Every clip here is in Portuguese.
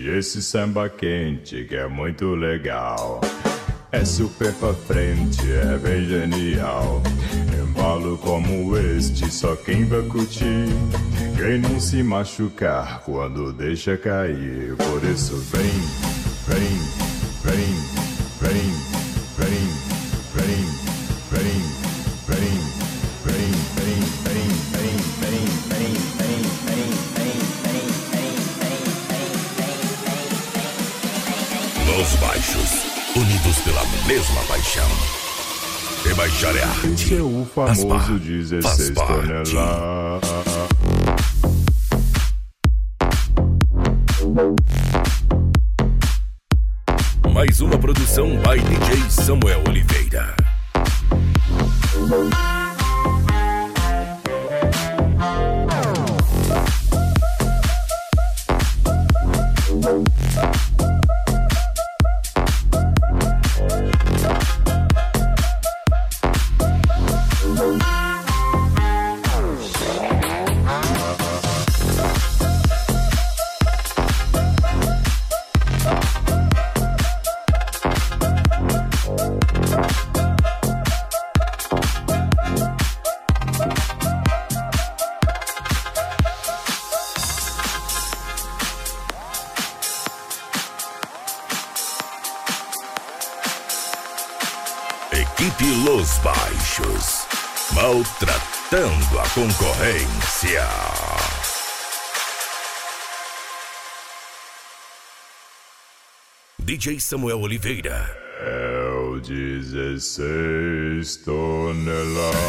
esse samba quente que é muito legal. É super pra frente, é bem genial. Embalo como este, só quem vai curtir. Quem não se machucar quando deixa cair. Por isso vem, vem, vem, vem, vem, vem, vem, vem, vem, vem, vem, vem, vem, vem, vem, vem, vem. Los Baixos, unidos pela mesma paixão. Rebaixar é arte. Esse é o famoso 16 toneladas. Mais uma produção by DJ Samuel Oliveira. Equipe Los Baixos, maltratando a concorrência. DJ Samuel Oliveira. É o 16 toneladas.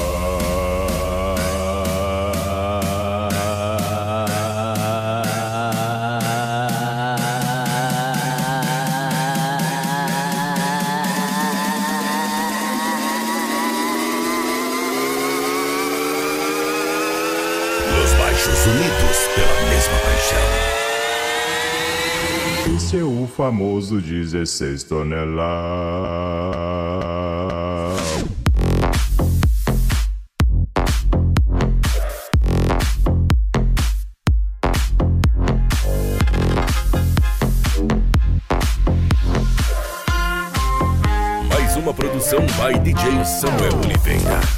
Unidos pela mesma paixão. Esse é o famoso 16 toneladas. Mais uma produção by DJ Samuel Oliveira.